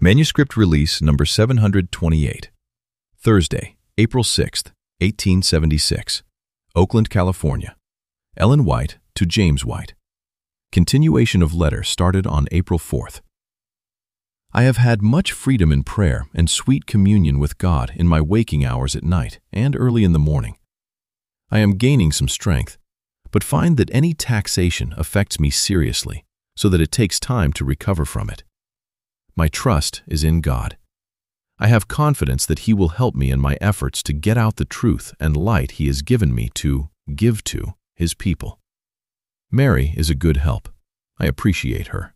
Manuscript Release Number 728. Thursday, April 6, 1876. Oakland, California. Ellen White to James White. Continuation of letter started on April 4th. I have had much freedom in prayer and sweet communion with God in my waking hours at night and early in the morning. I am gaining some strength, but find that any taxation affects me seriously, so that it takes time to recover from it. My trust is in God. I have confidence that He will help me in my efforts to get out the truth and light He has given me to give to His people. Mary is a good help. I appreciate her.